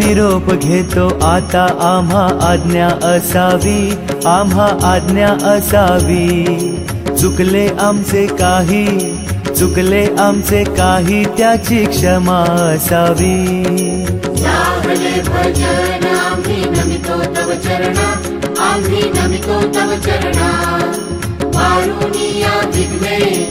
निरोप घेतो आता, आम्हा आज्ञा असावी, आम्हा आज्ञा असावी. चुकले आमचे काही, चुकले आमचे काही, त्याची क्षमा असावी. लागले भजन आम्ही नमितो तव चरणा, आम्ही नमितो तव चरणा. वारुनिया विघ्ने